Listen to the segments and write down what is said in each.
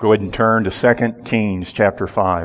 Go ahead and turn to 2 Kings chapter 5.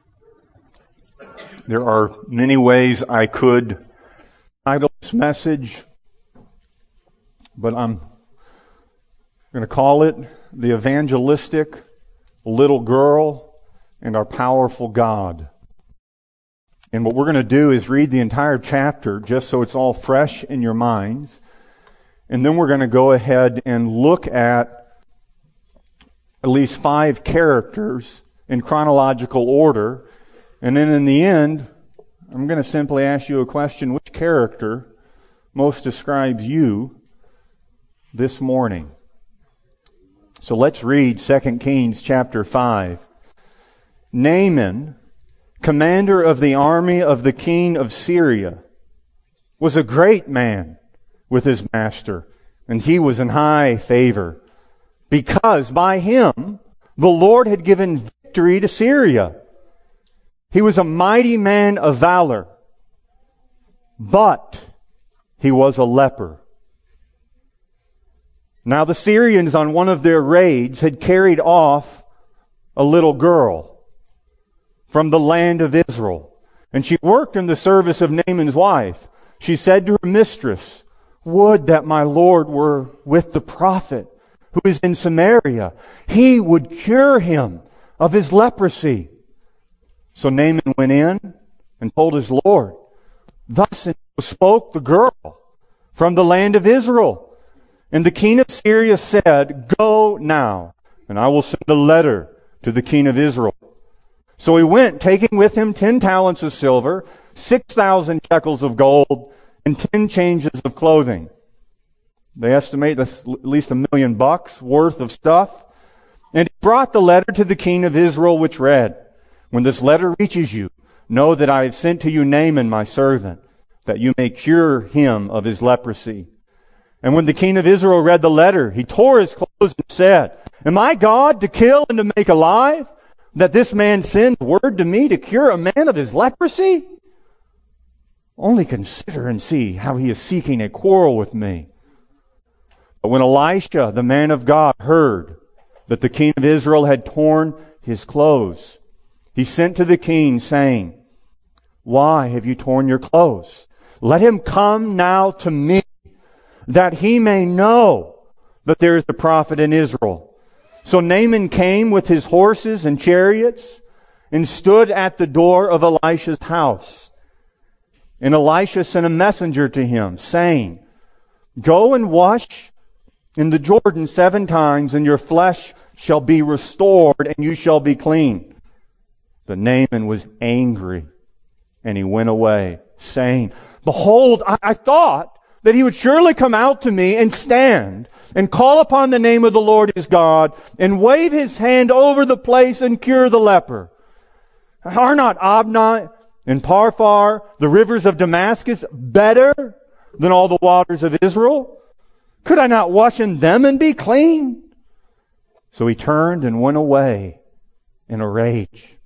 There are many ways I could title this message, but I'm going to call it The Evangelistic Little Girl and Our Powerful God. And what we're going to do is read the entire chapter just so it's all fresh in your minds. And then we're going to go ahead and look at least 5 characters in chronological order. And then in the end, I'm going to simply ask you a question: which character most describes you this morning? So let's read 2 Kings chapter 5. Naaman, commander of the army of the king of Syria, was a great man with his master, and he was in high favor, because by him the Lord had given victory to Syria. He was a mighty man of valor, but he was a leper. Now the Syrians on one of their raids had carried off a little girl from the land of Israel, and she worked in the service of Naaman's wife. She said to her mistress, "Would that my Lord were with the prophet who is in Samaria. He would cure him of his leprosy." So Naaman went in and told his Lord. Thus spoke the girl from the land of Israel. And the king of Syria said, "Go now, and I will send a letter to the king of Israel." So he went, taking with him 10 talents of silver, 6,000 shekels of gold, and 10 changes of clothing. They estimate that's at least $1 million worth of stuff. And he brought the letter to the king of Israel, which read, "When this letter reaches you, know that I have sent to you Naaman, my servant, that you may cure him of his leprosy." And when the king of Israel read the letter, he tore his clothes and said, "Am I God to kill and to make alive, that this man sends word to me to cure a man of his leprosy? Only consider and see how he is seeking a quarrel with me." But when Elisha, the man of God, heard that the king of Israel had torn his clothes, he sent to the king, saying, "Why have you torn your clothes? Let him come now to me, that he may know that there is a prophet in Israel." So Naaman came with his horses and chariots and stood at the door of Elisha's house. And Elisha sent a messenger to him, saying, "Go and wash in the Jordan 7 times, and your flesh shall be restored, and you shall be clean." But Naaman was angry, and he went away, saying, "Behold, I thought that he would surely come out to me and stand and call upon the name of the Lord his God and wave his hand over the place and cure the leper. Are not Abna and Parphar, the rivers of Damascus, better than all the waters of Israel? Could I not wash in them and be clean?" So he turned and went away in a rage.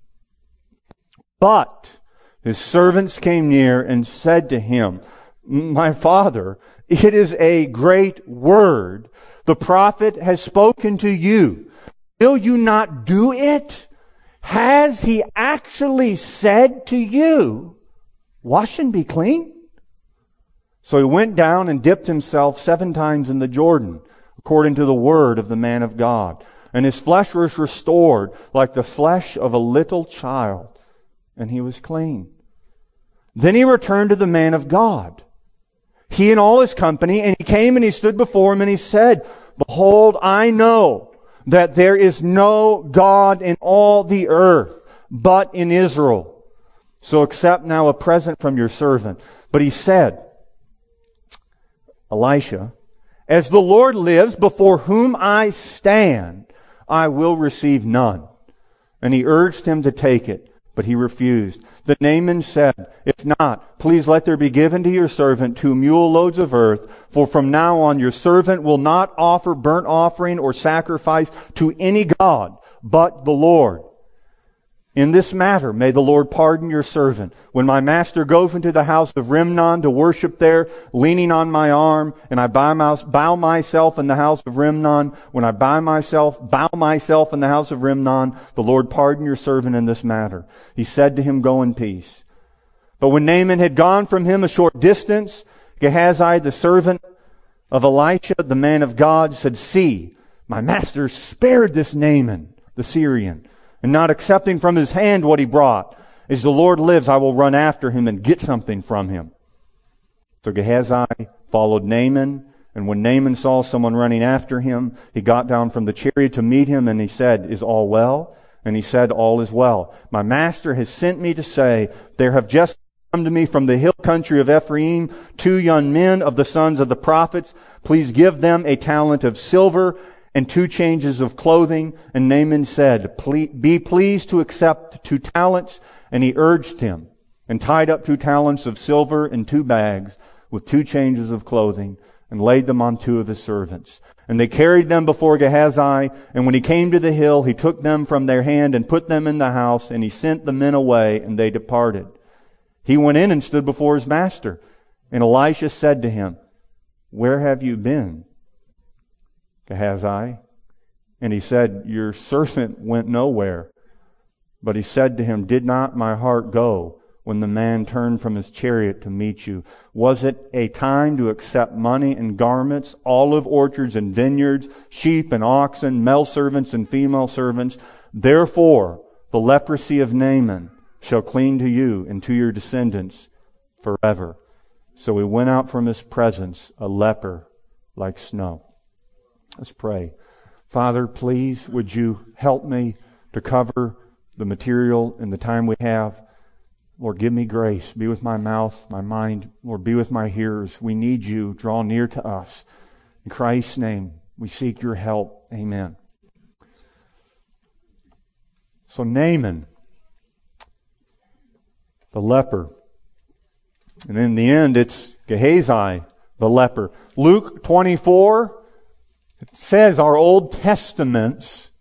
But his servants came near and said to him, "My father, it is a great word the prophet has spoken to you. Will you not do it? Has he actually said to you, 'Wash and be clean'?" So he went down and dipped himself 7 times in the Jordan, according to the word of the man of God. And his flesh was restored like the flesh of a little child, and he was clean. Then he returned to the man of God, he and all his company, and he came and he stood before him, and he said, "Behold, I know that there is no God in all the earth but in Israel. So accept now a present from your servant." But he said, Elisha, "As the Lord lives, before whom I stand, I will receive none." And he urged him to take it, but he refused. Then Naaman said, "If not, please let there be given to your servant 2 mule loads of earth, for from now on your servant will not offer burnt offering or sacrifice to any god but the Lord." in this matter, may the Lord pardon your servant. When my master goes into the house of Rimnon to worship there, leaning on my arm, and I bow myself in the house of Rimnon, when I bow myself in the house of Rimnon, the Lord pardon your servant in this matter. He said to him, go in peace. But when Naaman had gone from him a short distance, Gehazi, the servant of Elisha, the man of God, said, see, my master spared this Naaman, the Syrian, and not accepting from his hand what he brought. As the Lord lives, I will run after him and get something from him. So Gehazi followed Naaman, and when Naaman saw someone running after him, he got down from the chariot to meet him, and he said, is all well? And he said, all is well. My master has sent me to say, there have just come to me from the hill country of Ephraim 2 young men of the sons of the prophets. Please give them a talent of silver and 2 changes of clothing. And Naaman said, be pleased to accept 2 talents. And he urged him, and tied up 2 talents of silver in 2 bags with 2 changes of clothing, and laid them on 2 of his servants. And they carried them before Gehazi, and when he came to the hill, he took them from their hand and put them in the house, and he sent the men away, and they departed. He went in and stood before his master. And Elisha said to him, where have you been, Gehazi? And he said, your servant went nowhere. But he said to him, did not my heart go when the man turned from his chariot to meet you? Was it a time to accept money and garments, olive orchards and vineyards, sheep and oxen, male servants and female servants? Therefore, the leprosy of Naaman shall cling to you and to your descendants forever. So he went out from his presence, a leper like snow. Let's pray. Father, please, would you help me to cover the material and the time we have? Lord, give me grace. Be with my mouth, my mind. Lord, be with my hearers. We need you. Draw near to us. In Christ's name, we seek your help. Amen. So Naaman, the leper. And in the end, it's Gehazi, the leper. Luke 24, it says our Old Testaments,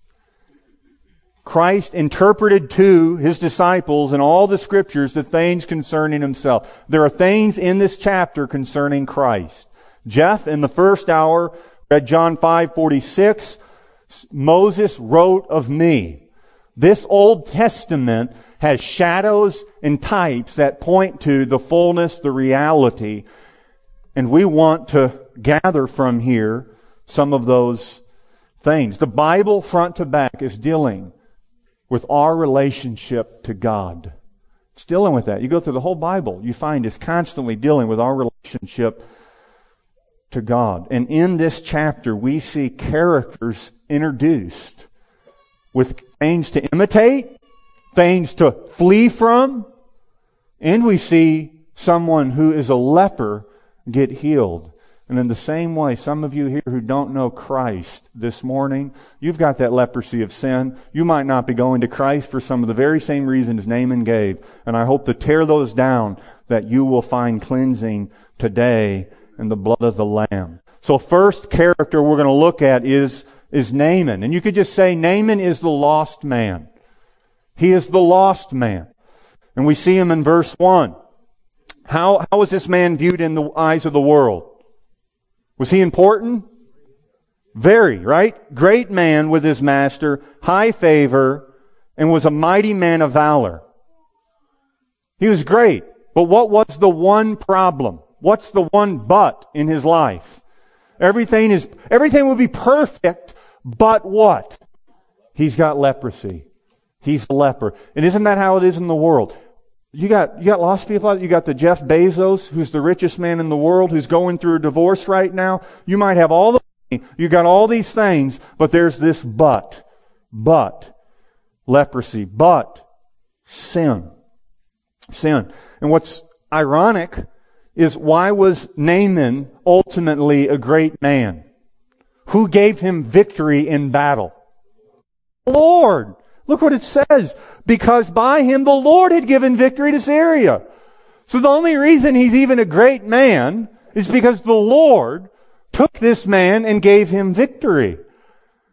Christ interpreted to His disciples in all the Scriptures the things concerning Himself. There are things in this chapter concerning Christ. Jeff, in the first hour, read John 5:46. Moses wrote of me. This Old Testament has shadows and types that point to the fullness, the reality. And we want to gather from here some of those things. The Bible, front to back, is dealing with our relationship to God. It's dealing with that. You go through the whole Bible, you find it's constantly dealing with our relationship to God. And in this chapter, we see characters introduced with things to imitate, things to flee from, and we see someone who is a leper get healed. And in the same way, some of you here who don't know Christ this morning, you've got that leprosy of sin. You might not be going to Christ for some of the very same reasons Naaman gave. And I hope to tear those down, that you will find cleansing today in the blood of the Lamb. So first character we're going to look at is Naaman. And you could just say Naaman is the lost man. He is the lost man. And we see him in verse 1. How was this man viewed in the eyes of the world? Was he important? Very, right? Great man with his master, high favor, and was a mighty man of valor. He was great. But what was the one problem? What's the one but in his life? Everything will be perfect, but what? He's got leprosy. He's a leper. And isn't that how it is in the world? You got lost people. You got the Jeff Bezos, who's the richest man in the world, who's going through a divorce right now. You might have all the money. You got all these things, but there's this but. Leprosy. But sin. Sin. And what's ironic is, why was Naaman ultimately a great man? Who gave him victory in battle? The Lord. Look what it says. Because by him the Lord had given victory to Syria. So the only reason he's even a great man is because the Lord took this man and gave him victory.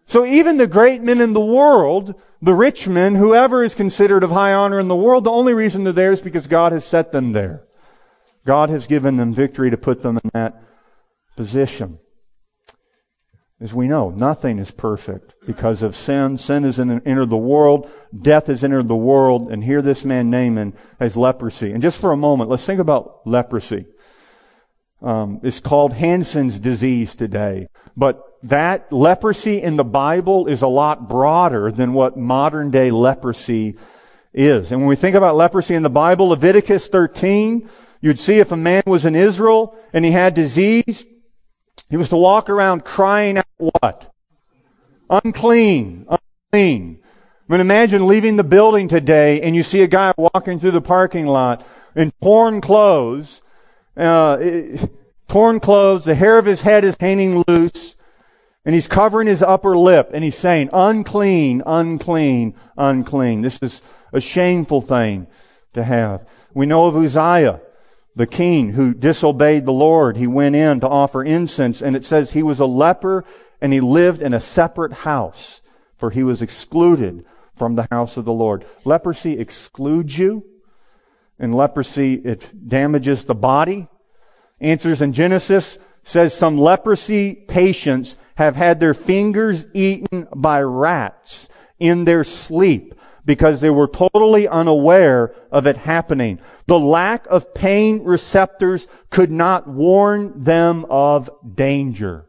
So even the great men in the world, the rich men, whoever is considered of high honor in the world, the only reason they're there is because God has set them there. God has given them victory to put them in that position. As we know, nothing is perfect because of sin. Sin has entered the world. Death has entered the world. And here this man Naaman has leprosy. And just for a moment, let's think about leprosy. It's called Hansen's disease today. But that leprosy in the Bible is a lot broader than what modern day leprosy is. And when we think about leprosy in the Bible, Leviticus 13, you'd see if a man was in Israel and he had disease, he was to walk around crying out what? Unclean, unclean. I mean, imagine leaving the building today and you see a guy walking through the parking lot in torn clothes, the hair of his head is hanging loose, and he's covering his upper lip, and he's saying, unclean, unclean, unclean. This is a shameful thing to have. We know of Uzziah, the king who disobeyed the Lord. He went in to offer incense, and it says he was a leper, and he lived in a separate house, for he was excluded from the house of the Lord. Leprosy excludes you, and leprosy, it damages the body. Answers in Genesis says some leprosy patients have had their fingers eaten by rats in their sleep because they were totally unaware of it happening. The lack of pain receptors could not warn them of danger.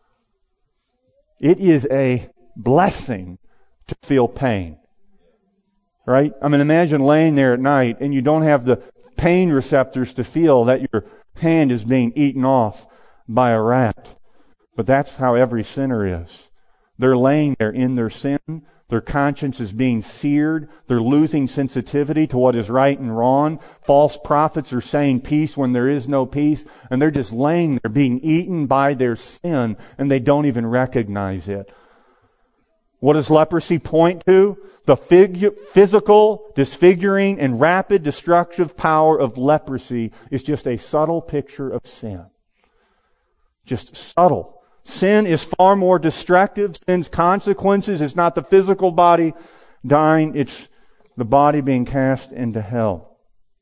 It is a blessing to feel pain. Right? I mean, imagine laying there at night and you don't have the pain receptors to feel that your hand is being eaten off by a rat. But that's how every sinner is. They're laying there in their sin. Their conscience is being seared. They're losing sensitivity to what is right and wrong. False prophets are saying peace when there is no peace. And they're just laying there being eaten by their sin, and they don't even recognize it. What does leprosy point to? The physical, disfiguring, and rapid destructive power of leprosy is just a subtle picture of sin. Just subtle. Sin is far more destructive. Sin's consequences is not the physical body dying, it's the body being cast into hell.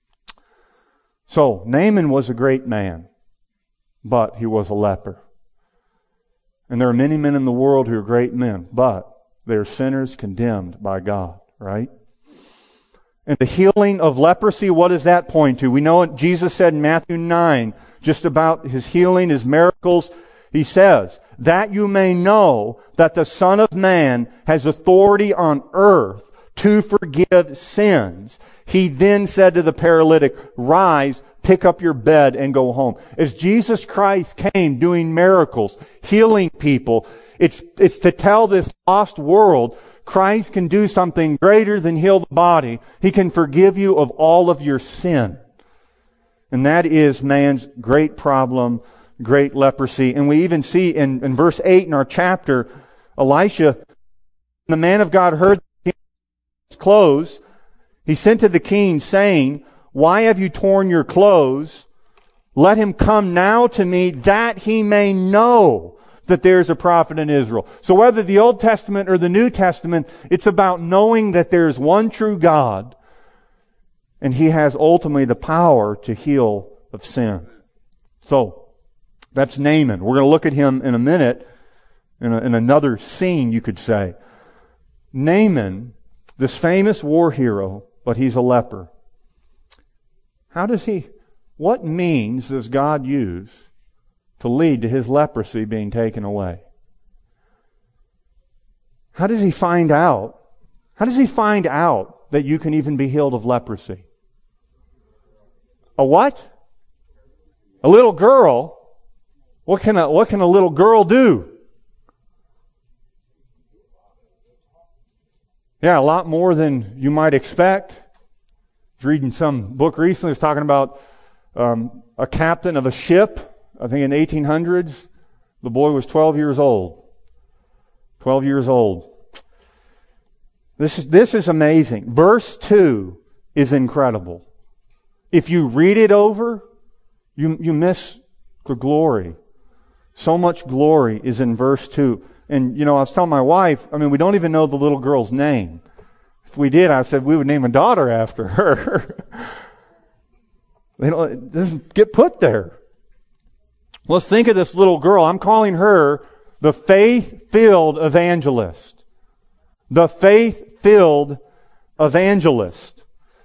So, Naaman was a great man, but he was a leper. And there are many men in the world who are great men, but they are sinners condemned by God, right? And the healing of leprosy, what does that point to? We know what Jesus said in Matthew 9, just about His healing, His miracles. He says, that you may know that the Son of Man has authority on earth to forgive sins. He then said to the paralytic, rise, pick up your bed, and go home. As Jesus Christ came doing miracles, healing people, it's to tell this lost world, Christ can do something greater than heal the body. He can forgive you of all of your sin. And that is man's great problem, great leprosy. And we even see in verse 8 in our chapter, Elisha, the man of God heard his clothes. He sent to the king saying, why have you torn your clothes? Let him come now to me that he may know that there's a prophet in Israel. So whether the Old Testament or the New Testament, it's about knowing that there's one true God, and He has ultimately the power to heal of sin. So, that's Naaman. We're going to look at him in a minute, in another scene, you could say. Naaman, this famous war hero, but he's a leper. What means does God use to lead to his leprosy being taken away? How does he find out? How does he find out that you can even be healed of leprosy? A what? A little girl. What can a little girl do? Yeah, a lot more than you might expect. I was reading some book recently. It was talking about a captain of a ship. I think in the 1800s, the boy was 12 years old. 12 years old. This is amazing. Verse 2 is incredible. If you read it over, you miss the glory. So much glory is in verse 2. And, I was telling my wife, we don't even know the little girl's name. If we did, I said we would name a daughter after her. It doesn't get put there. Let's think of this little girl. I'm calling her the faith-filled evangelist. The faith-filled evangelist.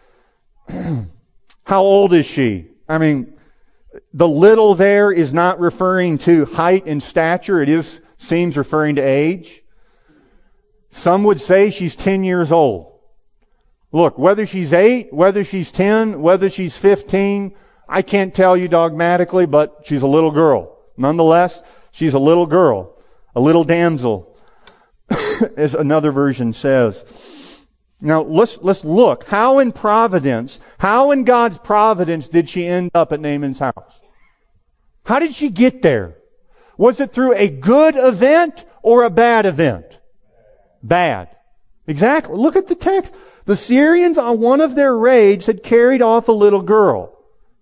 How old is she? The little there is not referring to height and stature. It seems referring to age. Some would say she's 10 years old. Look, whether she's 8, whether she's 10, whether she's 15, I can't tell you dogmatically, but she's a little girl. Nonetheless, she's a little girl, a little damsel, as another version says. Now, let's look. How in God's providence did she end up at Naaman's house? How did she get there? Was it through a good event or a bad event? Bad. Exactly. Look at the text. The Syrians on one of their raids had carried off a little girl.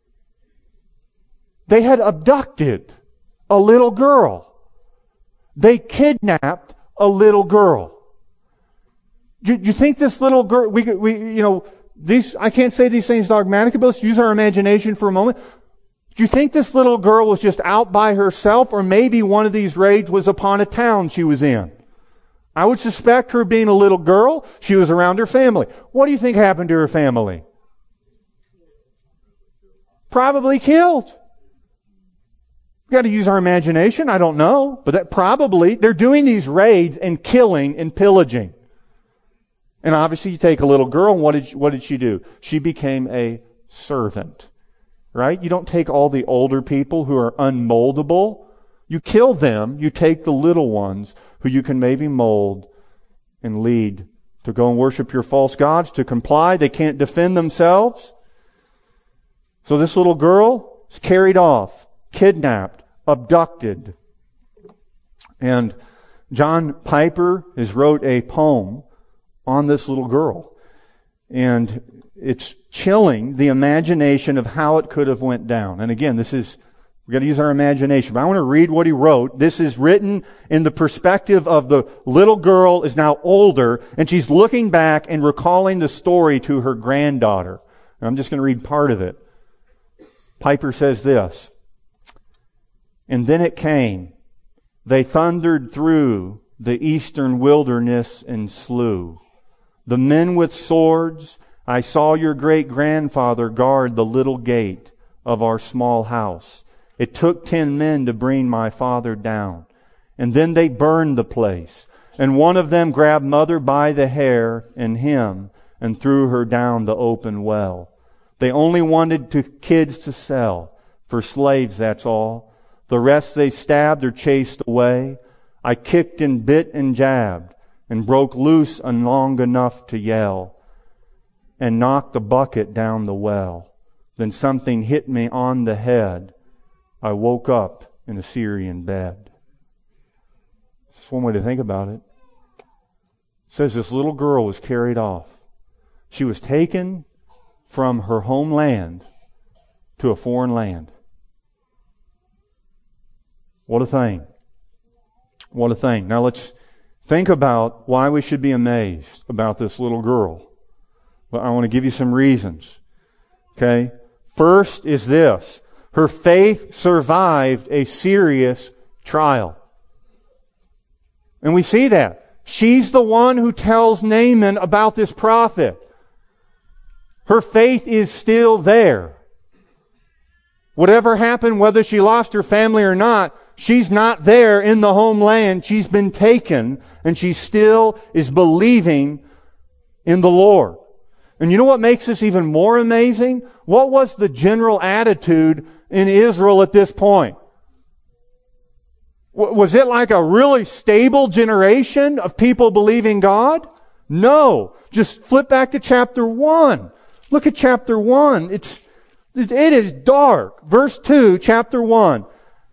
They had abducted a little girl. They kidnapped a little girl. Do you think this little girl, I can't say these things dogmatically, but let's use our imagination for a moment. Do you think this little girl was just out by herself, or maybe one of these raids was upon a town she was in? I would suspect her being a little girl, she was around her family. What do you think happened to her family? Probably killed. We've got to use our imagination, I don't know. But they're doing these raids and killing and pillaging. And obviously you take a little girl, and what did she do? She became a servant. Right? You don't take all the older people who are unmoldable. You kill them. You take the little ones who you can maybe mold and lead to go and worship your false gods, to comply. They can't defend themselves. So this little girl is carried off, kidnapped, abducted. And John Piper has wrote a poem on this little girl. And it's chilling the imagination of how it could have went down. And again, we've got to use our imagination. But I want to read what he wrote. This is written in the perspective of the little girl is now older, and she's looking back and recalling the story to her granddaughter. And I'm just going to read part of it. Piper says this: "And then it came. They thundered through the eastern wilderness and slew the men with swords. I saw your great-grandfather guard the little gate of our small house. It took 10 men to bring my father down. And then they burned the place. And one of them grabbed mother by the hair and him and threw her down the open well. They only wanted kids to sell. For slaves, that's all. The rest they stabbed or chased away. I kicked and bit and jabbed and broke loose and long enough to yell and knocked the bucket down the well. Then something hit me on the head. I woke up in a Syrian bed." That's one way to think about it. It says this little girl was carried off. She was taken from her homeland to a foreign land. What a thing. What a thing. Now let's think about why we should be amazed about this little girl. Well, I want to give you some reasons. Okay? First is this: her faith survived a serious trial. And we see that. She's the one who tells Naaman about this prophet. Her faith is still there. Whatever happened, whether she lost her family or not, she's not there in the homeland. She's been taken, and she still is believing in the Lord. And you know what makes this even more amazing? What was the general attitude in Israel at this point? Was it like a really stable generation of people believing God? No. Just flip back to chapter 1. Look at chapter 1. It is dark. Verse 2, chapter 1.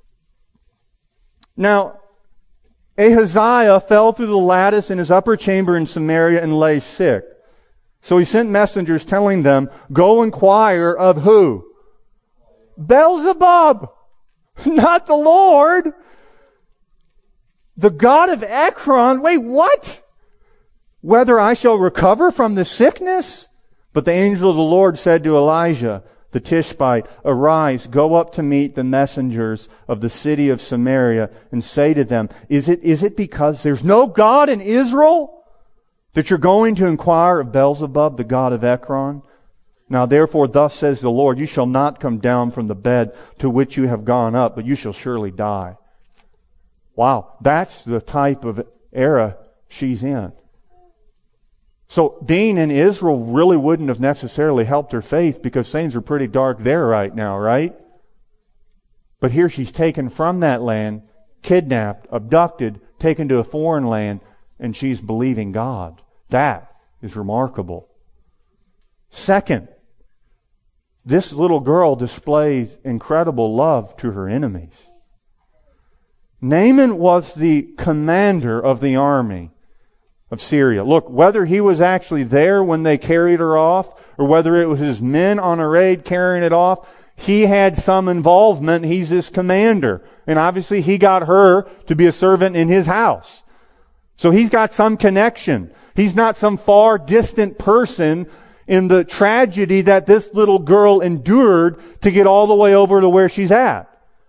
Now, Ahaziah fell through the lattice in his upper chamber in Samaria and lay sick. So he sent messengers telling them, "Go inquire of who?" Beelzebub, not the Lord. The God of Ekron? Wait, what? Whether I shall recover from the sickness? But the angel of the Lord said to Elijah, the Tishbite, Arise, go up to meet the messengers of the city of Samaria, and say to them, Is it because there's no God in Israel that you're going to inquire of Beelzebub, the god of Ekron? Now therefore, thus says the Lord, You shall not come down from the bed to which you have gone up, but you shall surely die. Wow, that's the type of era she's in. So being in Israel really wouldn't have necessarily helped her faith, because things are pretty dark there right now, right? But here she's taken from that land, kidnapped, abducted, taken to a foreign land, and she's believing God. That is remarkable. Second, this little girl displays incredible love to her enemies. Naaman was the commander of the army of Syria. Look, whether he was actually there when they carried her off, or whether it was his men on a raid carrying it off, he had some involvement. He's this commander. And obviously he got her to be a servant in his house. So he's got some connection. He's not some far distant person in the tragedy that this little girl endured to get all the way over to where she's at.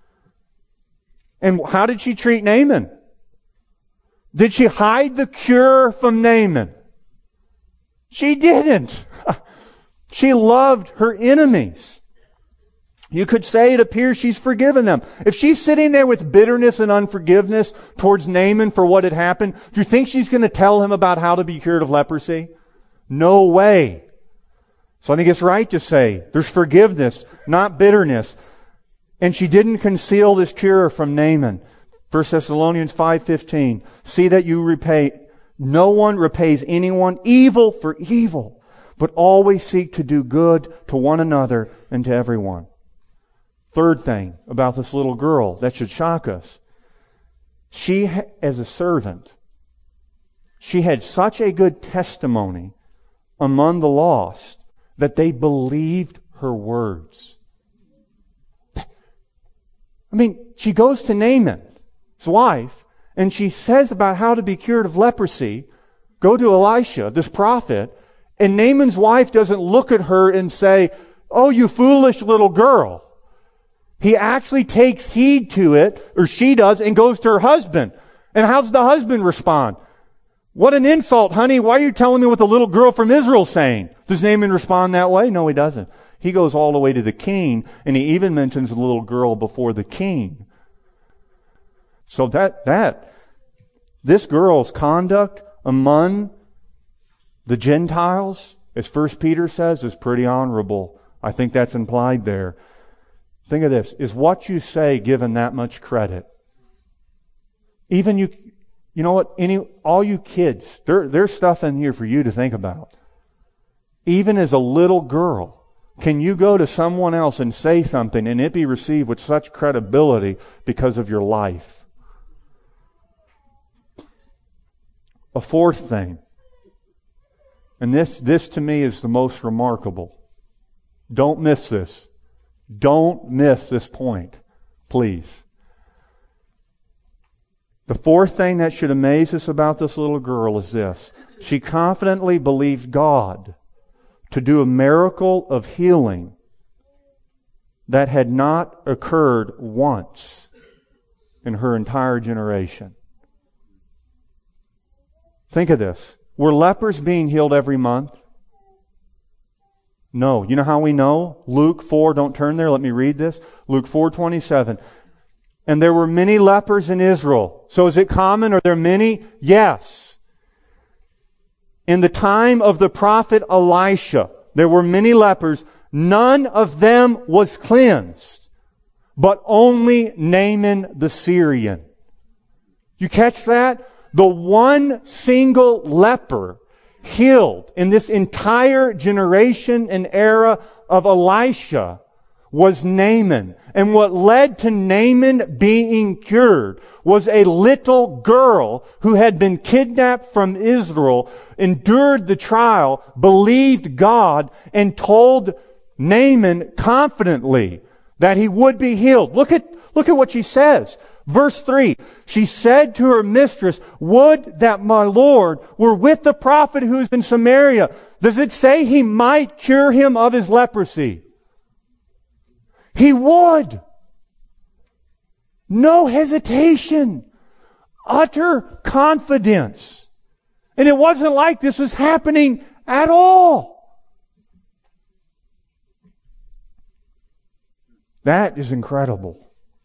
And how did she treat Naaman? Did she hide the cure from Naaman? She didn't. She loved her enemies. You could say it appears she's forgiven them. If she's sitting there with bitterness and unforgiveness towards Naaman for what had happened, do you think she's going to tell him about how to be cured of leprosy? No way. So I think it's right to say there's forgiveness, not bitterness. And she didn't conceal this cure from Naaman. 1 Thessalonians 5:15. See that you repay. No one repays anyone evil for evil, but always seek to do good to one another and to everyone. Third thing about this little girl that should shock us. She, as a servant, she had such a good testimony among the lost that they believed her words. I mean, she goes to Naaman, his wife, and she says about how to be cured of leprosy. Go to Elisha, this prophet, and Naaman's wife doesn't look at her and say, "Oh, you foolish little girl." He actually takes heed to it, or she does, and goes to her husband. And how's the husband respond? "What an insult, honey. Why are you telling me what the little girl from Israel's saying?" Does Naaman respond that way? No, he doesn't. He goes all the way to the king, and he even mentions the little girl before the king. So this girl's conduct among the Gentiles, as 1 Peter says, is pretty honorable. I think that's implied there. Think of this. Is what you say given that much credit? Even you know what? All you kids, there's stuff in here for you to think about. Even as a little girl, can you go to someone else and say something and it be received with such credibility because of your life? A fourth thing, and this to me is the most remarkable. Don't miss this. Don't miss this point, please. The fourth thing that should amaze us about this little girl is this. She confidently believed God to do a miracle of healing that had not occurred once in her entire generation. Think of this. Were lepers being healed every month? No. You know how we know? Luke 4, don't turn there, let me read this. Luke 4:27. And there were many lepers in Israel. So is it common? Are there many? Yes. In the time of the prophet Elisha, there were many lepers. None of them was cleansed, but only Naaman the Syrian. You catch that? The one single leper healed in this entire generation and era of Elisha was Naaman. And what led to Naaman being cured was a little girl who had been kidnapped from Israel, endured the trial, believed God, and told Naaman confidently that he would be healed. Look at what she says. Verse 3, she said to her mistress, would that my Lord were with the prophet who's in Samaria. Does it say he might cure him of his leprosy? He would. No hesitation. Utter confidence. And it wasn't like this was happening at all. That is incredible.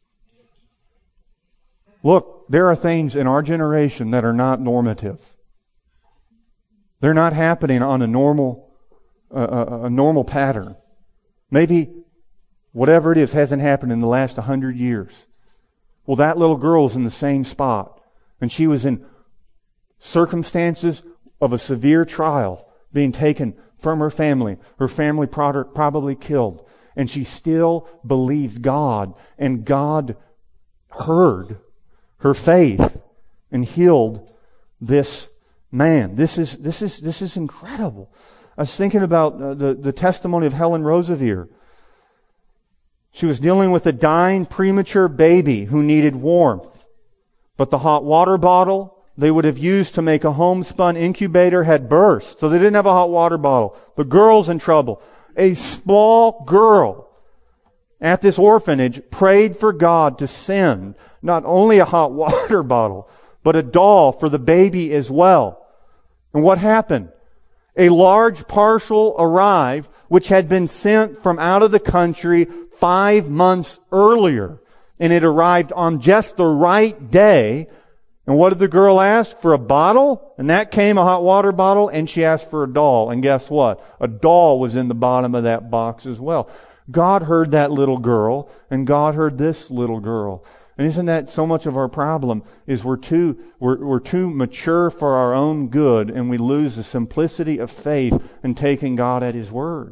Look, there are things in our generation that are not normative. They're not happening on a normal pattern. Maybe whatever it is hasn't happened in the last 100 years. Well, that little girl's in the same spot. And she was in circumstances of a severe trial, being taken from her family probably killed. And she still believed God, and God heard her faith and healed this man. This is incredible. I was thinking about the testimony of Helen Roseveare. She was dealing with a dying premature baby who needed warmth. But the hot water bottle they would have used to make a homespun incubator had burst. So they didn't have a hot water bottle. The girl's in trouble. A small girl at this orphanage prayed for God to send not only a hot water bottle, but a doll for the baby as well. And what happened? A large parcel arrived, which had been sent from out of the country 5 months earlier. And it arrived on just the right day. And what did the girl ask? For a bottle? And that came, a hot water bottle, and she asked for a doll. And guess what? A doll was in the bottom of that box as well. God heard that little girl, and God heard this little girl. And isn't that so much of our problem? Is we're too mature for our own good, and we lose the simplicity of faith in taking God at His word.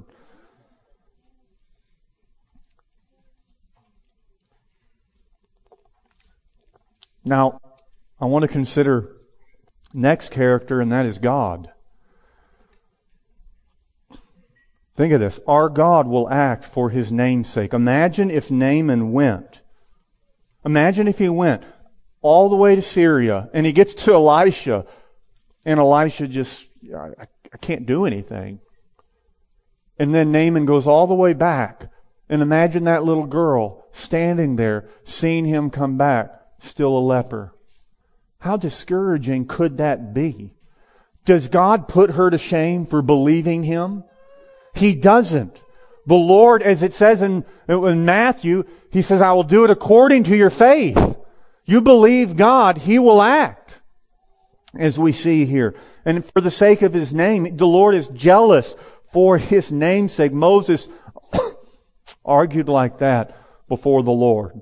Now, I want to consider next character, and that is God. Think of this. Our God will act for His name's sake. Imagine if Naaman went. Imagine if he went all the way to Syria and he gets to Elisha and Elisha just, I can't do anything. And then Naaman goes all the way back. And imagine that little girl standing there, seeing him come back, still a leper. How discouraging could that be? Does God put her to shame for believing Him? He doesn't. The Lord, as it says in Matthew, He says, I will do it according to your faith. You believe God, He will act. As we see here. And for the sake of His name, the Lord is jealous for His name's sake. Moses argued like that before the Lord.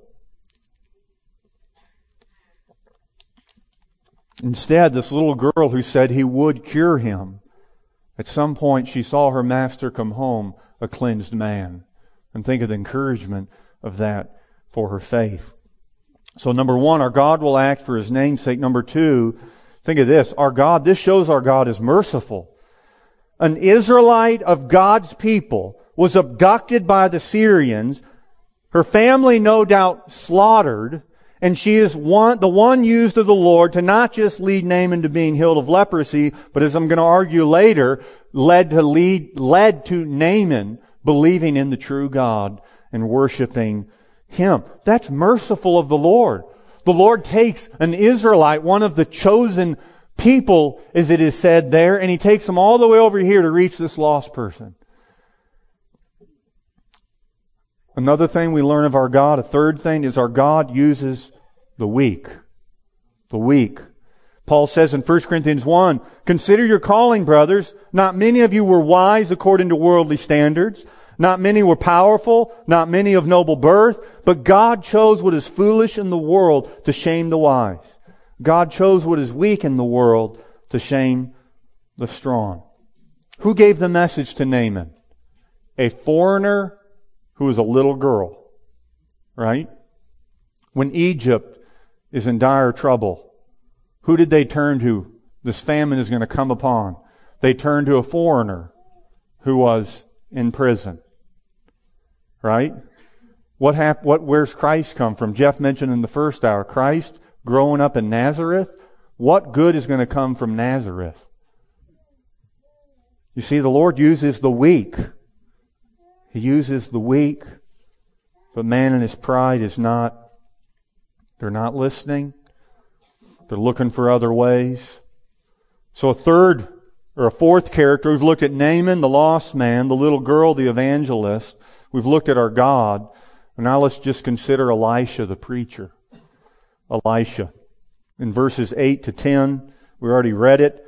Instead, this little girl who said He would cure him, at some point she saw her master come home a cleansed man. And think of the encouragement of that for her faith. So number one, our God will act for His name's sake. Number two, think of this. This shows our God is merciful. An Israelite of God's people was abducted by the Syrians. Her family, no doubt, slaughtered. And she is the one used of the Lord to not just lead Naaman to being healed of leprosy, but as I'm going to argue later, led to Naaman believing in the true God and worshiping Him. That's merciful of the Lord. The Lord takes an Israelite, one of the chosen people, as it is said there, and He takes them all the way over here to reach this lost person. Another thing we learn of our God, a third thing, is our God uses the weak. The weak. Paul says in 1 Corinthians 1, consider your calling, brothers. Not many of you were wise according to worldly standards. Not many were powerful. Not many of noble birth. But God chose what is foolish in the world to shame the wise. God chose what is weak in the world to shame the strong. Who gave the message to Naaman? A foreigner who was a little girl, right? When Egypt is in dire trouble, who did they turn to? This famine is going to come upon. They turned to a foreigner who was in prison, right? Where's Christ come from? Jeff mentioned in the first hour, Christ growing up in Nazareth. What good is going to come from Nazareth? You see, the Lord uses the weak. He uses the weak, but man in his pride is not. They're not listening. They're looking for other ways. So a fourth character, we've looked at Naaman, the lost man, the little girl, the evangelist. We've looked at our God. And now let's just consider Elisha, the preacher. Elisha. In verses 8 to 10, we already read it.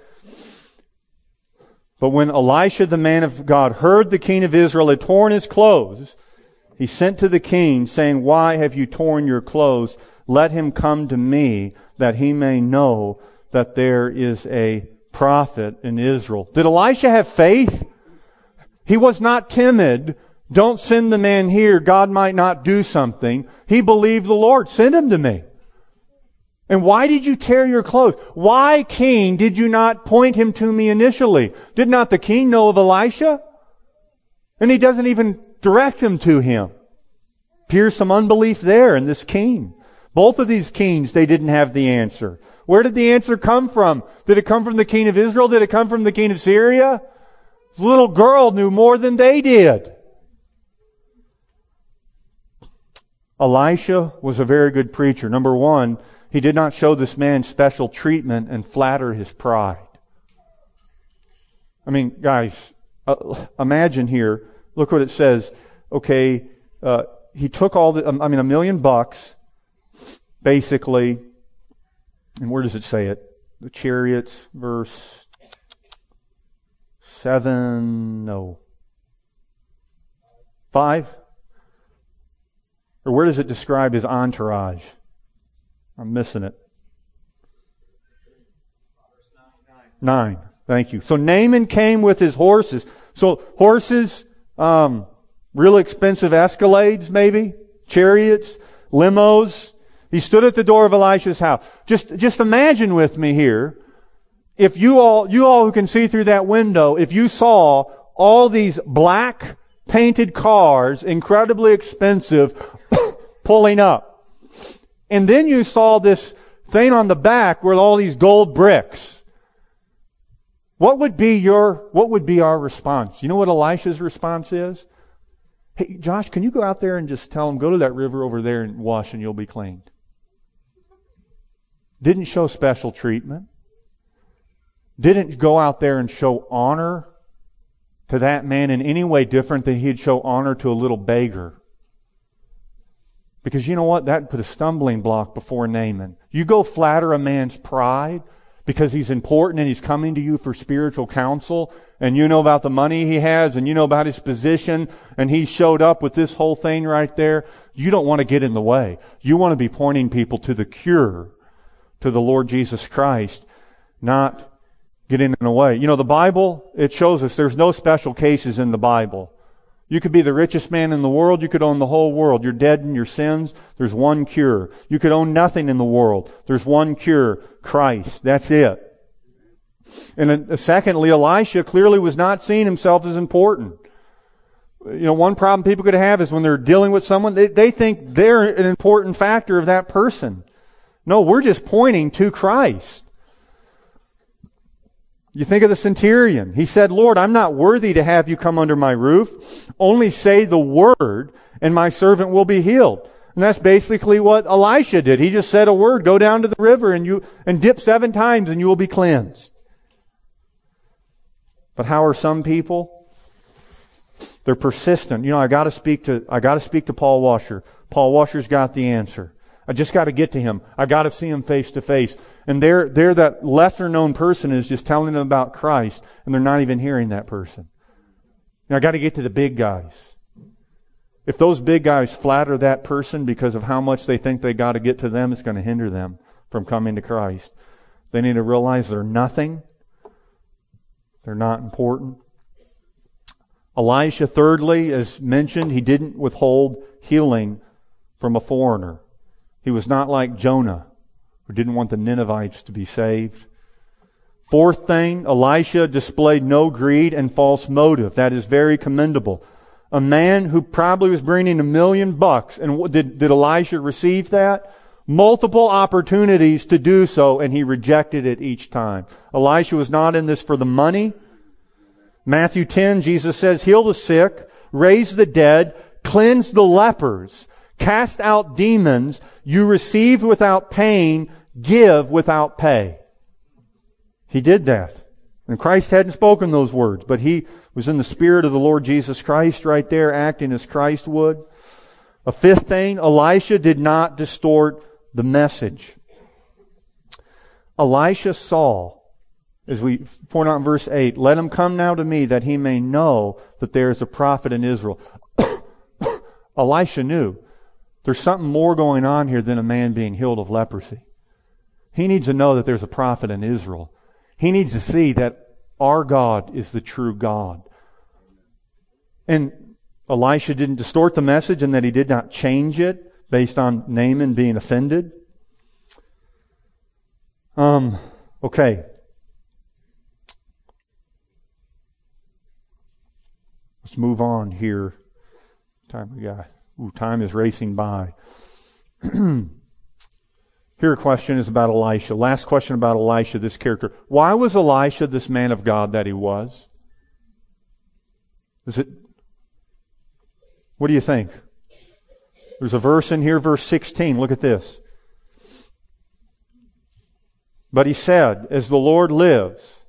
But when Elisha, the man of God, heard the king of Israel had torn his clothes, he sent to the king, saying, "Why have you torn your clothes? Let him come to me, that he may know that there is a prophet in Israel." Did Elisha have faith? He was not timid. Don't send the man here. God might not do something. He believed the Lord. Send him to me. And why did you tear your clothes? Why, king, did you not point him to me initially? Did not the king know of Elisha? And he doesn't even direct him to him. Appears some unbelief there in this king. Both of these kings, they didn't have the answer. Where did the answer come from? Did it come from the king of Israel? Did it come from the king of Syria? This little girl knew more than they did. Elisha was a very good preacher. Number one, he did not show this man special treatment and flatter his pride. I mean, guys, imagine here, look what it says. Okay, he took $1 million, basically, and where does it say it? The chariots, verse 5? Or where does it describe his entourage? I'm missing it. 9. Thank you. So Naaman came with his horses. So horses, real expensive Escalades maybe, chariots, limos. He stood at the door of Elisha's house. Just imagine with me here, if you all who can see through that window, if you saw all these black painted cars, incredibly expensive, pulling up. And then you saw this thing on the back with all these gold bricks. What would be our response? You know what Elisha's response is? Hey, Josh, can you go out there and just tell him, go to that river over there and wash and you'll be cleaned? Didn't show special treatment. Didn't go out there and show honor to that man in any way different than he'd show honor to a little beggar. Because you know what? That put a stumbling block before Naaman. You go flatter a man's pride because he's important and he's coming to you for spiritual counsel, and you know about the money he has and you know about his position, and he showed up with this whole thing right there. You don't want to get in the way. You want to be pointing people to the cure, to the Lord Jesus Christ, not getting in the way. You know, the Bible, it shows us there's no special cases in the Bible. You could be the richest man in the world. You could own the whole world. You're dead in your sins. There's one cure. You could own nothing in the world. There's one cure. Christ. That's it. And secondly, Elisha clearly was not seeing himself as important. You know, one problem people could have is when they're dealing with someone, they think they're an important factor of that person. No, we're just pointing to Christ. You think of the centurion. He said, "Lord, I'm not worthy to have you come under my roof. Only say the word and my servant will be healed." And that's basically what Elisha did. He just said a word, go down to the river and dip 7 times and you will be cleansed. But how are some people? They're persistent. You know, I got to speak to Paul Washer. Paul Washer's got the answer. I just got to get to him. I got to see him face to face. And they're that lesser known person is just telling them about Christ, and they're not even hearing that person. I got to get to the big guys. If those big guys flatter that person because of how much they think they got to get to them, it's going to hinder them from coming to Christ. They need to realize they're nothing. They're not important. Elisha, thirdly, as mentioned, he didn't withhold healing from a foreigner. He was not like Jonah, who didn't want the Ninevites to be saved. Fourth thing, Elisha displayed no greed and false motive. That is very commendable. A man who probably was bringing $1 million. And did Elisha receive that? Multiple opportunities to do so, and he rejected it each time. Elisha was not in this for the money. Matthew 10, Jesus says, heal the sick, raise the dead, cleanse the lepers, cast out demons, you received without paying, give without pay. He did that. And Christ hadn't spoken those words, but he was in the Spirit of the Lord Jesus Christ right there, acting as Christ would. A fifth thing, Elisha did not distort the message. Elisha saw, as we point out in verse 8, let him come now to me that he may know that there is a prophet in Israel. Elisha knew there's something more going on here than a man being healed of leprosy. He needs to know that there's a prophet in Israel. He needs to see that our God is the true God. And Elisha didn't distort the message and that he did not change it based on Naaman being offended. Okay. Let's move on here. Time we got. Time is racing by. Here a question is about Elisha. Last question about Elisha, this character. Why was Elisha this man of God that he was? What do you think? There's a verse in here, verse 16. Look at this. But he said, as the Lord lives,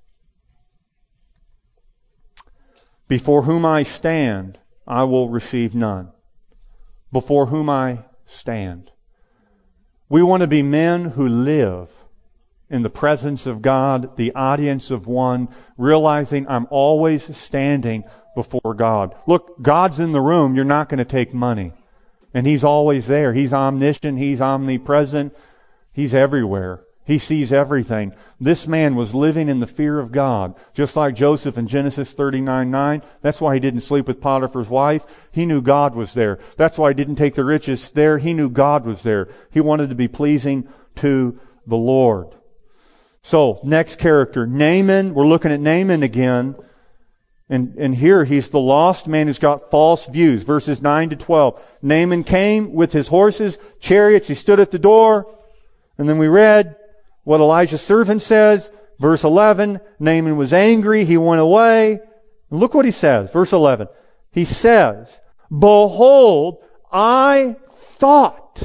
before whom I stand, I will receive none. Before whom I stand. We want to be men who live in the presence of God, the audience of one, realizing I'm always standing before God. Look, God's in the room. You're not going to take money. And He's always there. He's omniscient. He's omnipresent. He's everywhere. He sees everything. This man was living in the fear of God, just like Joseph in Genesis 39:9. That's why he didn't sleep with Potiphar's wife. He knew God was there. That's why he didn't take the riches there. He knew God was there. He wanted to be pleasing to the Lord. So, next character, Naaman. We're looking at Naaman again. And here he's the lost man who's got false views. Verses 9 to 12. Naaman came with his horses, chariots. He stood at the door. And then we read what Elijah's servant says. Verse 11, Naaman was angry. He went away. Look what he says. Verse 11. He says, behold, I thought.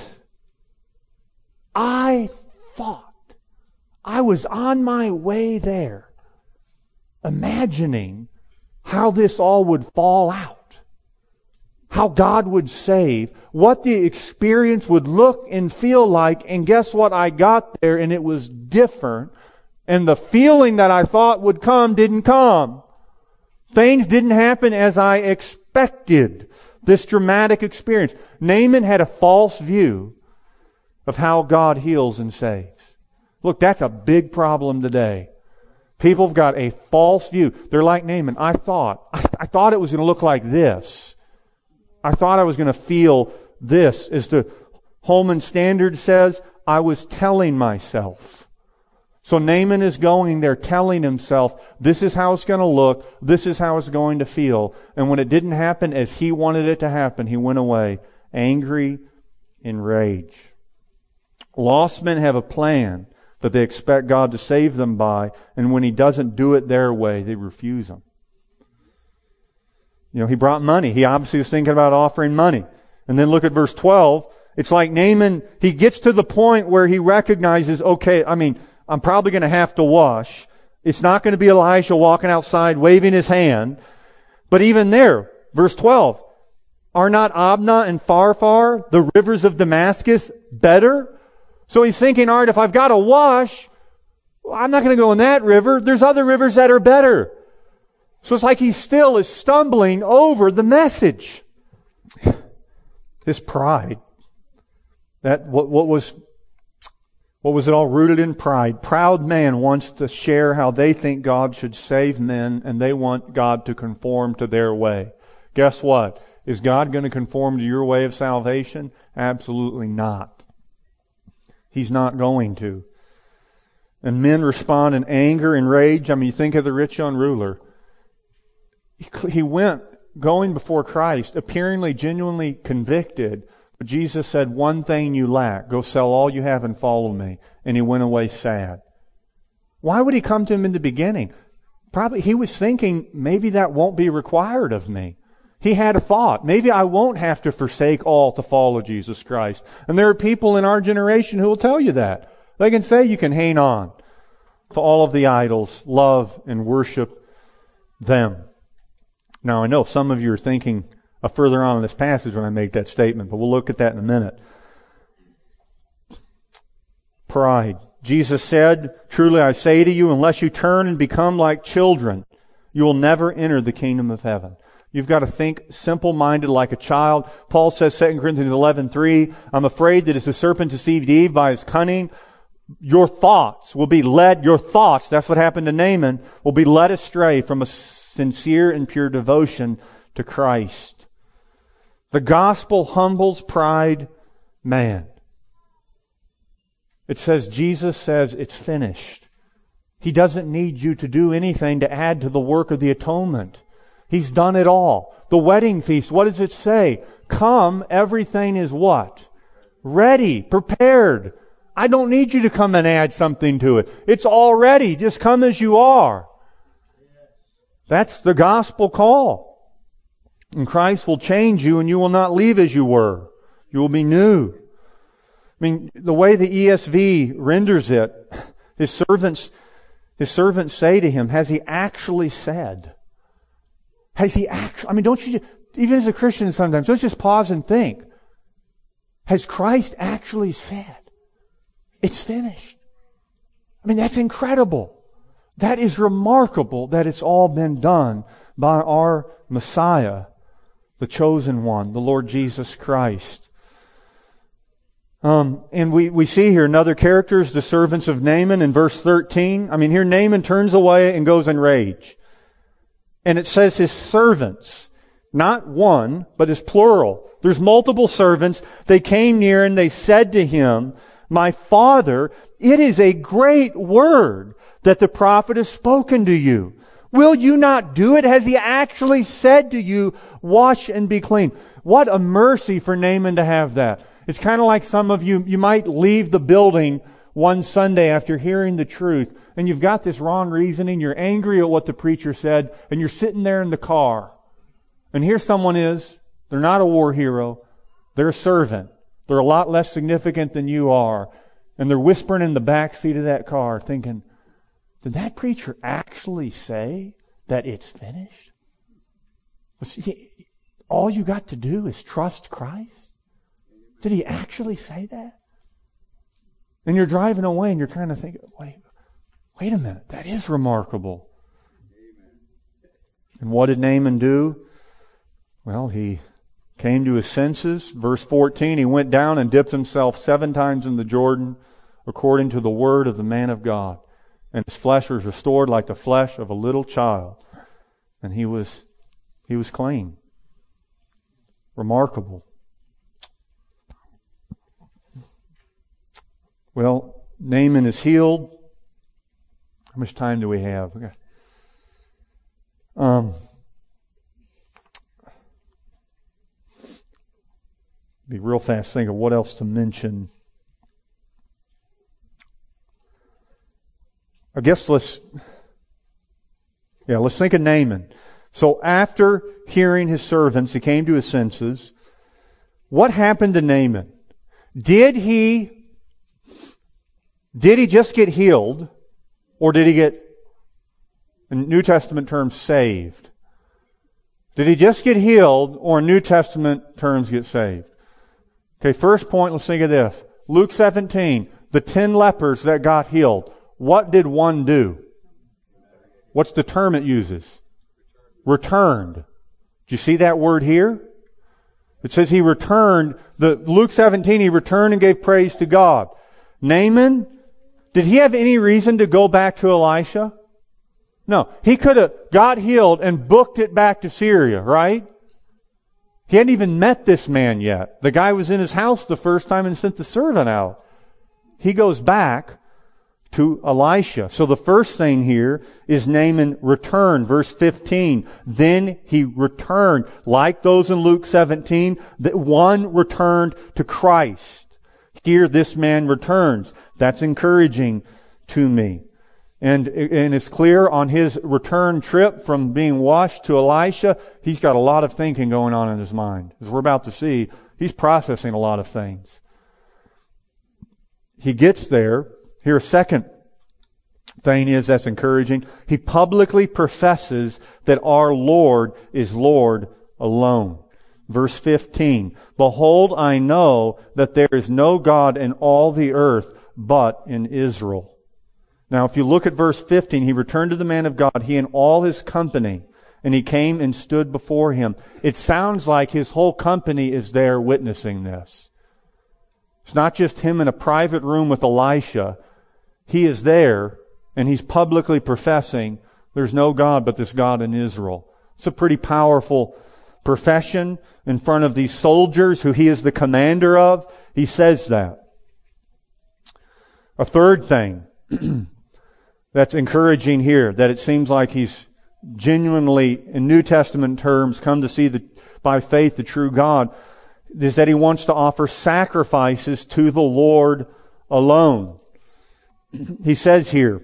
I was on my way there, imagining how this all would fall out. How God would save, what the experience would look and feel like, and guess what? I got there and it was different, and the feeling that I thought would come didn't come. Things didn't happen as I expected. This dramatic experience. Naaman had a false view of how God heals and saves. Look, that's a big problem today. People have got a false view. They're like Naaman. I thought it was going to look like this. I thought I was going to feel this. As the Holman Standard says, I was telling myself. So Naaman is going there telling himself, this is how it's going to look, this is how it's going to feel. And when it didn't happen as he wanted it to happen, he went away angry in rage. Lost men have a plan that they expect God to save them by, and when He doesn't do it their way, they refuse Him. You know, he brought money. He obviously was thinking about offering money. And then look at verse 12. It's like Naaman, he gets to the point where he recognizes, okay, I'm probably going to have to wash. It's not going to be Elisha walking outside waving his hand. But even there, verse 12, are not Abna and Pharpar, the rivers of Damascus, better? So he's thinking, all right, if I've got to wash, I'm not going to go in that river. There's other rivers that are better. So it's like he still is stumbling over the message. His pride. What was it all rooted in? Pride. Proud man wants to share how they think God should save men, and they want God to conform to their way. Guess what? Is God going to conform to your way of salvation? Absolutely not. He's not going to. And men respond in anger and rage. You think of the rich young ruler. He went going before Christ, appearingly genuinely convicted, but Jesus said, one thing you lack. Go sell all you have and follow me. And he went away sad. Why would he come to him in the beginning? Probably he was thinking, maybe that won't be required of me. He had a thought. Maybe I won't have to forsake all to follow Jesus Christ. And there are people in our generation who will tell you that. They can say you can hang on to all of the idols, love and worship them. Now I know some of you are thinking further on in this passage when I make that statement, but we'll look at that in a minute. Pride. Jesus said, truly I say to you, unless you turn and become like children, you will never enter the kingdom of heaven. You've got to think simple-minded like a child. Paul says, 2 Corinthians 11:3, I'm afraid that as the serpent deceived Eve by his cunning, your thoughts, that's what happened to Naaman, will be led astray from a sincere and pure devotion to Christ. The gospel humbles pride man. It says, Jesus says it's finished. He doesn't need you to do anything to add to the work of the atonement. He's done it all. The wedding feast, what does it say? Come, everything is what? Ready, prepared. I don't need you to come and add something to it. It's all ready. Just come as you are. That's the gospel call. And Christ will change you and you will not leave as you were. You will be new. I mean, the way the ESV renders it, his servants say to him, has he actually said? Has he actually, don't you, even as a Christian sometimes, don't just pause and think. Has Christ actually said, it's finished? That's incredible. That is remarkable that it's all been done by our Messiah, the chosen one, the Lord Jesus Christ. And we see here another character is the servants of Naaman in verse 13. Here Naaman turns away and goes in rage. And it says his servants, not one, but it's plural. There's multiple servants. They came near and they said to him, my father, it is a great word that the prophet has spoken to you. Will you not do it? Has he actually said to you, wash and be clean? What a mercy for Naaman to have that. It's kind of like some of you might leave the building one Sunday after hearing the truth, and you've got this wrong reasoning, you're angry at what the preacher said, and you're sitting there in the car. And here someone is, they're not a war hero, they're a servant. They're a lot less significant than you are. And they're whispering in the back seat of that car thinking, did that preacher actually say that it's finished? All you got to do is trust Christ? Did he actually say that? And you're driving away and you're kind of thinking, wait a minute, that is remarkable. And what did Naaman do? Well, he came to his senses. Verse 14, he went down and dipped himself 7 times in the Jordan according to the word of the man of God. And his flesh was restored like the flesh of a little child. And he was clean. Remarkable. Well, Naaman is healed. How much time do we have? Be real fast. Think of what else to mention. I guess let's think of Naaman. So after hearing his servants, he came to his senses. What happened to Naaman? Did he just get healed, or did he get, in New Testament terms, saved? Did he just get healed, or in New Testament terms get saved? Okay, first point, let's think of this. Luke 17, the 10 lepers that got healed. What did one do? What's the term it uses? Returned. Do you see that word here? It says he returned. Luke 17, he returned and gave praise to God. Naaman, did he have any reason to go back to Elisha? No. He could have got healed and booked it back to Syria, right? He hadn't even met this man yet. The guy was in his house the first time and sent the servant out. He goes back to Elisha. So the first thing here is Naaman returned. Verse 15. Then he returned. Like those in Luke 17, that one returned to Christ. Here this man returns. That's encouraging to me. And it's clear on his return trip from being washed to Elisha, he's got a lot of thinking going on in his mind. As we're about to see, he's processing a lot of things. He gets there. Here, a second thing is that's encouraging. He publicly professes that our Lord is Lord alone. Verse 15. Behold, I know that there is no God in all the earth but in Israel. Now, if you look at verse 15, he returned to the man of God, he and all his company, and he came and stood before him. It sounds like his whole company is there witnessing this. It's not just him in a private room with Elisha. He is there, and he's publicly professing there's no God but this God in Israel. It's a pretty powerful profession in front of these soldiers who he is the commander of. He says that. A third thing that's encouraging here, that it seems like he's genuinely, in New Testament terms, come to see by faith the true God, is that he wants to offer sacrifices to the Lord alone. He says here,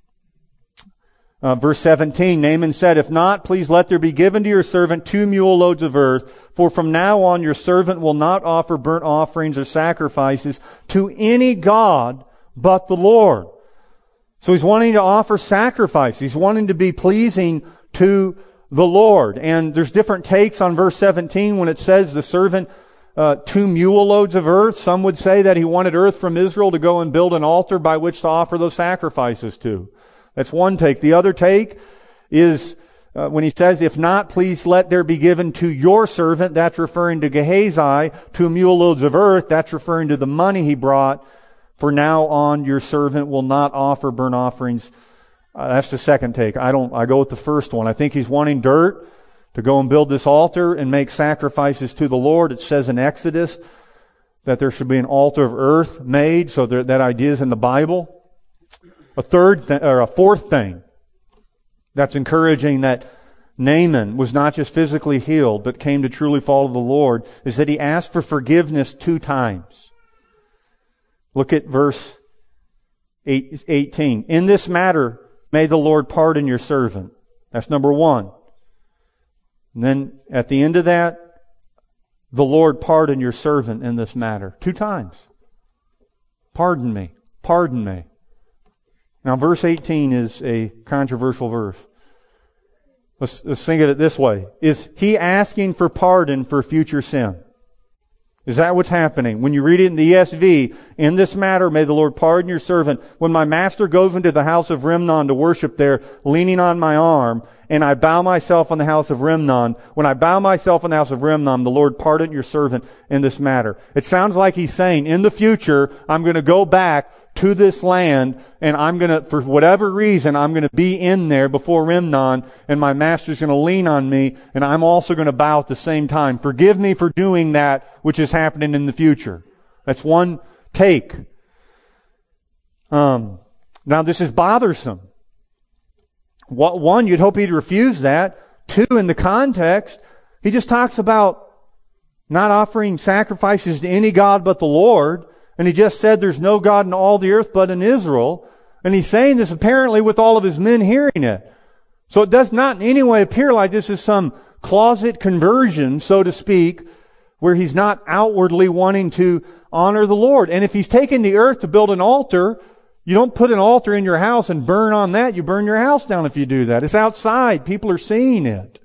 verse 17, Naaman said, if not, please let there be given to your servant 2 mule loads of earth, for from now on your servant will not offer burnt offerings or sacrifices to any god but the Lord. So he's wanting to offer sacrifice. He's wanting to be pleasing to the Lord. And there's different takes on verse 17 when it says the servant 2 mule loads of earth. Some would say that he wanted earth from Israel to go and build an altar by which to offer those sacrifices to. That's one take. The other take is when he says, if not, please let there be given to your servant. That's referring to Gehazi. 2 mule loads of earth. That's referring to the money he brought. For now on, your servant will not offer burnt offerings. That's the second take. I go with the first one. I think he's wanting dirt to go and build this altar and make sacrifices to the Lord. It says in Exodus that there should be an altar of earth made. So that idea is in the Bible. A fourth thing that's encouraging that Naaman was not just physically healed, but came to truly follow the Lord, is that he asked for forgiveness 2 times. Look at verse 18. In this matter, may the Lord pardon your servant. That's number 1. And then at the end of that, the Lord pardon your servant in this matter. 2 times. Pardon me. Pardon me. Now verse 18 is a controversial verse. Let's think of it this way. Is he asking for pardon for future sin? Is that what's happening? When you read it in the ESV, in this matter, may the Lord pardon your servant. When my master goes into the house of Rimnon to worship there, leaning on my arm, and I bow myself on the house of Rimnon, when I bow myself on the house of Rimnon, the Lord pardon your servant in this matter. It sounds like he's saying, in the future, I'm going to go back to this land, and I'm going to, for whatever reason, I'm going to be in there before Rimnon, and my master's going to lean on me, and I'm also going to bow at the same time. Forgive me for doing that which is happening in the future. That's one take. Now this is bothersome. One, you'd hope he'd refuse that. 2, in the context, he just talks about not offering sacrifices to any god but the Lord. And he just said there's no God in all the earth but in Israel. And he's saying this apparently with all of his men hearing it. So it does not in any way appear like this is some closet conversion, so to speak, where he's not outwardly wanting to honor the Lord. And if he's taken the earth to build an altar, you don't put an altar in your house and burn on that. You burn your house down if you do that. It's outside. People are seeing it.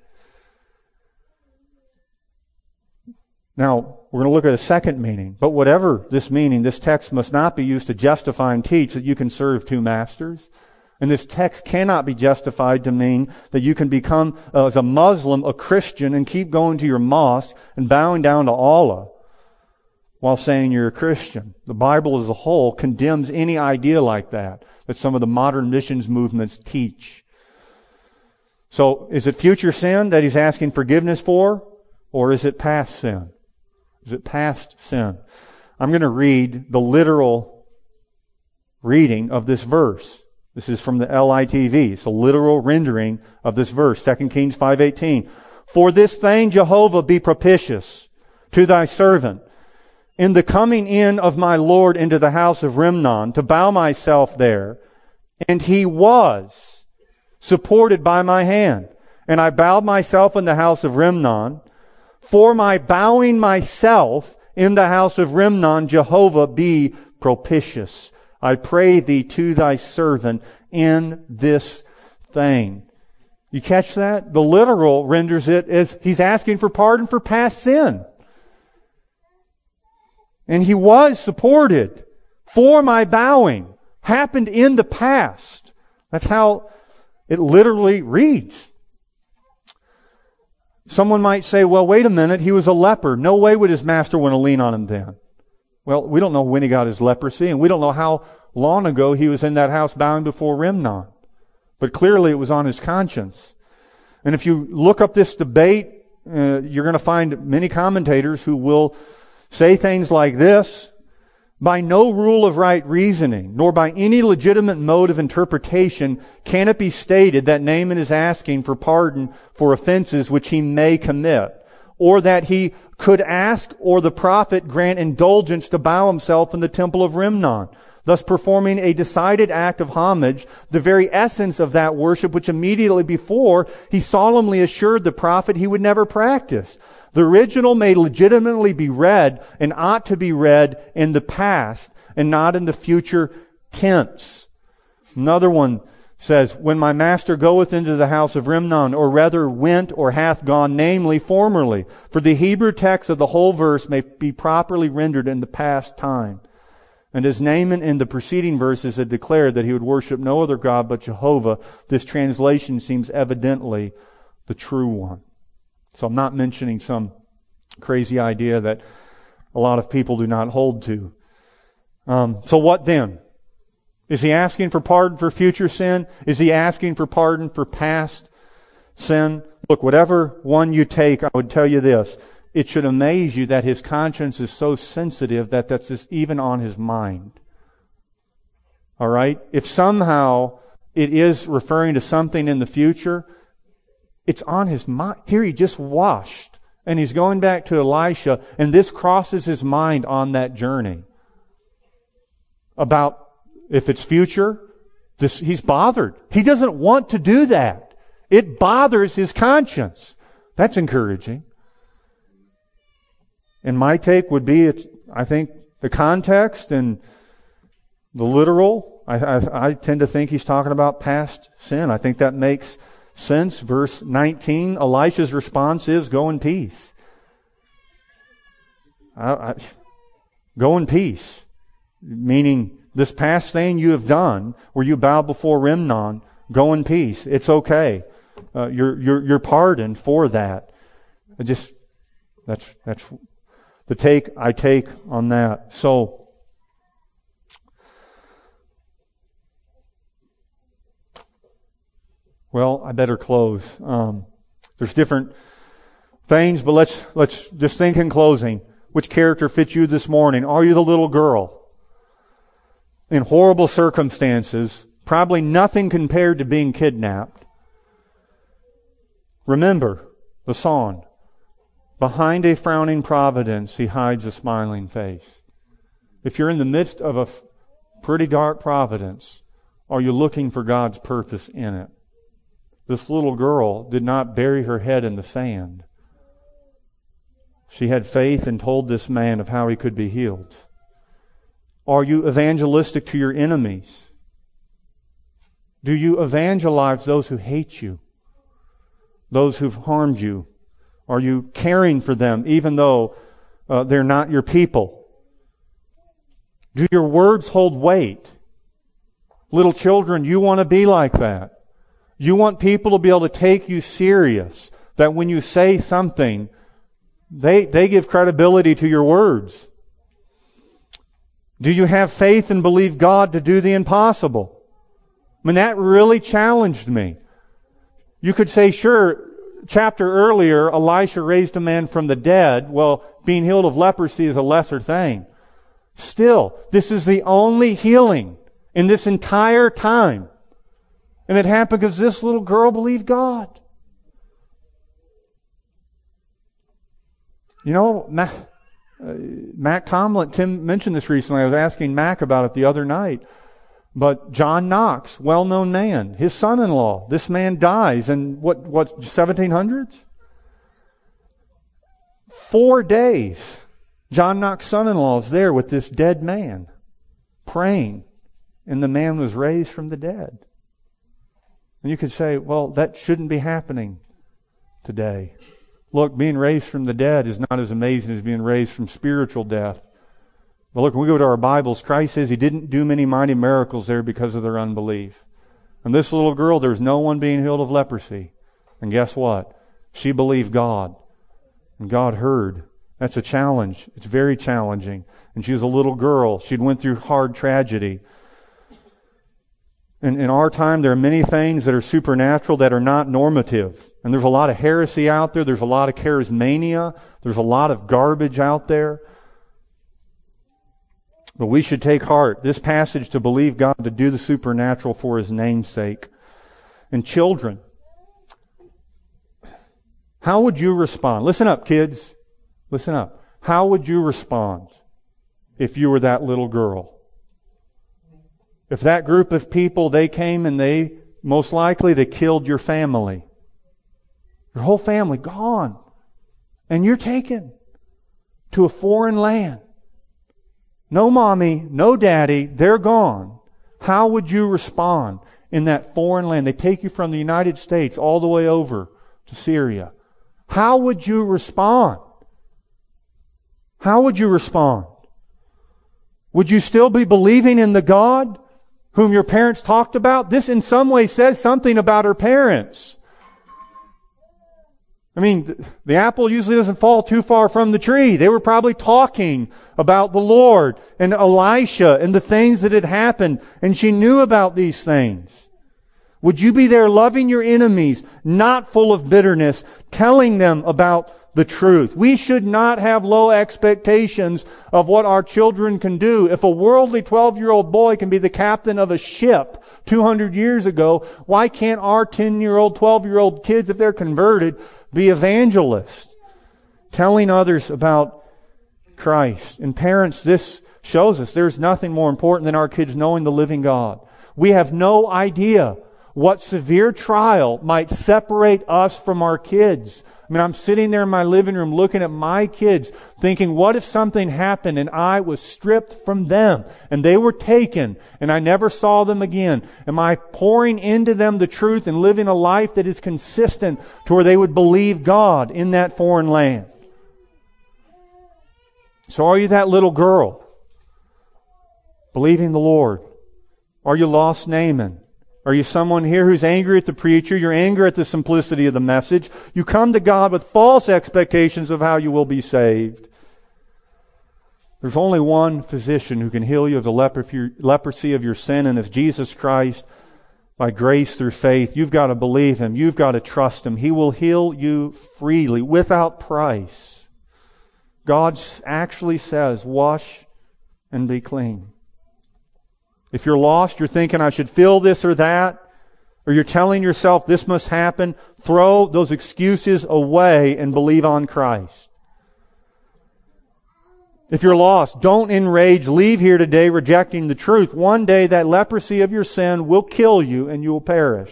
Now, we're going to look at a second meaning. But whatever this meaning, this text must not be used to justify and teach that you can serve 2 masters. And this text cannot be justified to mean that you can become, as a Muslim, a Christian and keep going to your mosque and bowing down to Allah while saying you're a Christian. The Bible as a whole condemns any idea like that some of the modern missions movements teach. So, is it future sin that he's asking forgiveness for? Or is it past sin? Is it past sin? I'm going to read the literal reading of this verse. This is from the LITV. It's a literal rendering of this verse, 2 Kings 5:18. For this thing, Jehovah, be propitious to thy servant in the coming in of my Lord into the house of Rimnon, to bow myself there. And he was supported by my hand. And I bowed myself in the house of Rimnon. For my bowing myself in the house of Rimnon, Jehovah, be propitious. I pray thee to thy servant in this thing. You catch that? The literal renders it as he's asking for pardon for past sin. And he was supported for my bowing. Happened in the past. That's how it literally reads. Someone might say, well, wait a minute, he was a leper. No way would his master want to lean on him then. Well, we don't know when he got his leprosy, and we don't know how long ago he was in that house bowing before Rimnon. But clearly it was on his conscience. And if you look up this debate, you're going to find many commentators who will say things like this: by no rule of right reasoning, nor by any legitimate mode of interpretation, can it be stated that Naaman is asking for pardon for offenses which he may commit, or that he could ask or the prophet grant indulgence to bow himself in the temple of Rimnon, thus performing a decided act of homage, the very essence of that worship which immediately before he solemnly assured the prophet he would never practice. The original may legitimately be read and ought to be read in the past and not in the future tense. Another one says, when my master goeth into the house of Rimnon, or rather went or hath gone, namely formerly. For the Hebrew text of the whole verse may be properly rendered in the past time. And as Naaman in the preceding verses had declared that he would worship no other God but Jehovah, this translation seems evidently the true one. So I'm not mentioning some crazy idea that a lot of people do not hold to. So what then? Is he asking for pardon for future sin? Is he asking for pardon for past sin? Look, whatever one you take, I would tell you this. It should amaze you that his conscience is so sensitive that that's just even on his mind. All right? If somehow it is referring to something in the future, it's on his mind. Here he just washed, and he's going back to Elisha, and this crosses his mind on that journey. About if it's future, he's bothered. He doesn't want to do that. It bothers his conscience. That's encouraging. And my take would be, I think the context and the literal, I tend to think he's talking about past sin. I think that makes sense. Verse 19, Elisha's response is, go in peace. Go in peace. Meaning, this past thing you have done, where you bow before Rimnon, go in peace. It's okay. You're pardoned for that. That's the take I take on that. So, well, I better close. There's different things, but let's just think in closing. Which character fits you this morning? Are you the little girl? In horrible circumstances, probably nothing compared to being kidnapped. Remember the song. Behind a frowning providence, he hides a smiling face. If you're in the midst of a pretty dark providence, are you looking for God's purpose in it? This little girl did not bury her head in the sand. She had faith and told this man of how he could be healed. Are you evangelistic to your enemies? Do you evangelize those who hate you? Those who've harmed you? Are you caring for them even though they're not your people? Do your words hold weight? Little children, you want to be like that. You want people to be able to take you serious. That when you say something, they give credibility to your words. Do you have faith and believe God to do the impossible? I mean, that really challenged me. You could say, sure, chapter earlier, Elisha raised a man from the dead. Well, being healed of leprosy is a lesser thing. Still, this is the only healing in this entire time. And it happened because this little girl believed God. You know, Mac Tomlin, Tim mentioned this recently. I was asking Mac about it the other night. But John Knox, well-known man, his son-in-law, this man dies in what 1700s? 4 days. John Knox's son-in-law is there with this dead man, praying, and the man was raised from the dead. And you could say, well, that shouldn't be happening today. Look, being raised from the dead is not as amazing as being raised from spiritual death. But look, when we go to our Bibles, Christ says He didn't do many mighty miracles there because of their unbelief. And this little girl, there's no one being healed of leprosy. And guess what? She believed God. And God heard. That's a challenge. It's very challenging. And she was a little girl. She'd went through hard tragedy. In our time, there are many things that are supernatural that are not normative. And there's a lot of heresy out there. There's a lot of charismania. There's a lot of garbage out there. But we should take heart. This passage to believe God to do the supernatural for His name's sake. And children, how would you respond? Listen up, kids. Listen up. How would you respond if you were that little girl? If that group of people, they came and they killed your family. Your whole family gone. And you're taken to a foreign land. No mommy, no daddy, they're gone. How would you respond in that foreign land? They take you from the United States all the way over to Syria. How would you respond? How would you respond? Would you still be believing in the God whom your parents talked about? This in some way says something about her parents. I mean, the apple usually doesn't fall too far from the tree. They were probably talking about the Lord and Elisha and the things that had happened, and she knew about these things. Would you be there loving your enemies, not full of bitterness, telling them about the truth? We should not have low expectations of what our children can do. If a worldly 12-year-old boy can be the captain of a ship 200 years ago, why can't our 10-year-old, 12-year-old kids, if they're converted, be evangelists, telling others about Christ? And parents, this shows us there's nothing more important than our kids knowing the living God. We have no idea what severe trial might separate us from our kids. I mean, I'm sitting there in my living room looking at my kids thinking, what if something happened and I was stripped from them and they were taken and I never saw them again? Am I pouring into them the truth and living a life that is consistent to where they would believe God in that foreign land? So are you that little girl believing the Lord? Are you lost Naaman? Are you someone here who's angry at the preacher? You're angry at the simplicity of the message. You come to God with false expectations of how you will be saved. There's only one physician who can heal you of the leprosy of your sin, and it's Jesus Christ by grace through faith. You've got to believe Him. You've got to trust Him. He will heal you freely, without price. God actually says, wash and be clean. If you're lost, you're thinking, I should feel this or that, or you're telling yourself this must happen, throw those excuses away and believe on Christ. If you're lost, don't enrage. Leave here today rejecting the truth. One day that leprosy of your sin will kill you and you will perish.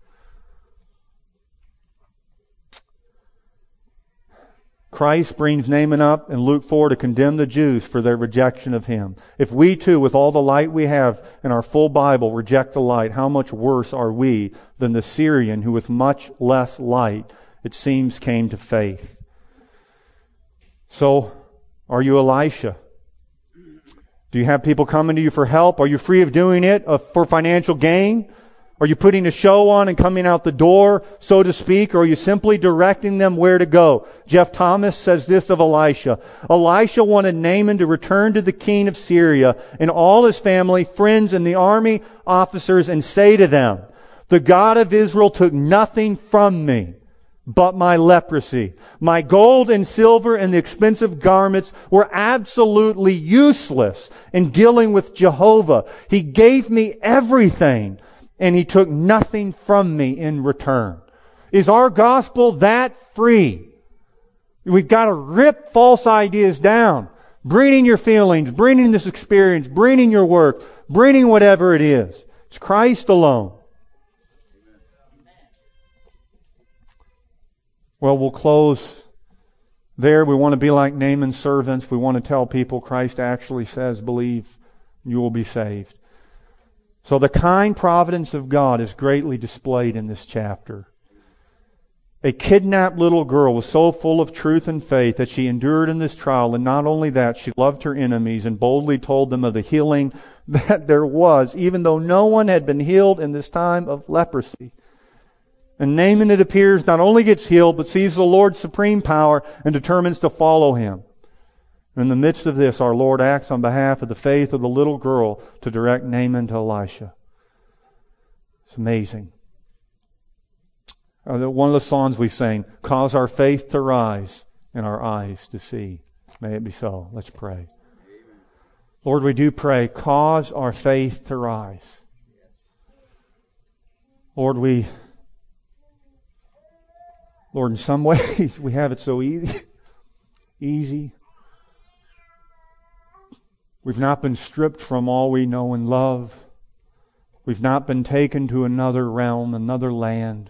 Christ brings Naaman up in Luke 4 to condemn the Jews for their rejection of Him. If we too, with all the light we have in our full Bible, reject the light, how much worse are we than the Syrian who with much less light, it seems, came to faith? So, are you Elisha? Do you have people coming to you for help? Are you free of doing it for financial gain? Are you putting a show on and coming out the door, so to speak, or are you simply directing them where to go? Jeff Thomas says this of Elisha. Elisha wanted Naaman to return to the king of Syria and all his family, friends, and the army officers and say to them, the God of Israel took nothing from me. but my leprosy. My gold and silver and the expensive garments were absolutely useless in dealing with Jehovah. He gave me everything, and He took nothing from me in return. Is our gospel that free? We've got to rip false ideas down. Bring in your feelings, bring in this experience, bring in your work, bring in whatever it is. It's Christ alone. Well, we'll close there. We want to be like Naaman's servants. We want to tell people Christ actually says, believe, you will be saved. So the kind providence of God is greatly displayed in this chapter. A kidnapped little girl was so full of truth and faith that she endured in this trial, and not only that, she loved her enemies and boldly told them of the healing that there was, even though no one had been healed in this time of leprosy. And Naaman, it appears, not only gets healed, but sees the Lord's supreme power and determines to follow Him. And in the midst of this, our Lord acts on behalf of the faith of the little girl to direct Naaman to Elisha. It's amazing. One of the songs we sang, cause our faith to rise and our eyes to see. May it be so. Let's pray. Lord, we do pray, cause our faith to rise. Lord, in some ways, we have it so easy. We've not been stripped from all we know and love. We've not been taken to another realm, another land.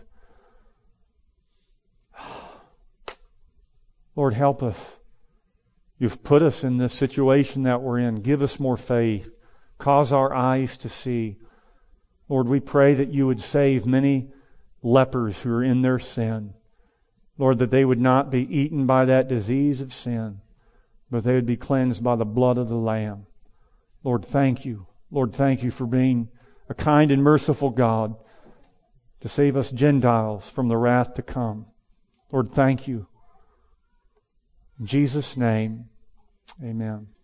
Lord, help us. You've put us in this situation that we're in. Give us more faith. Cause our eyes to see. Lord, we pray that you would save many lepers who are in their sin. Lord, that they would not be eaten by that disease of sin, but they would be cleansed by the blood of the Lamb. Lord, thank you. Lord, thank you for being a kind and merciful God to save us Gentiles from the wrath to come. Lord, thank you. In Jesus' name, amen.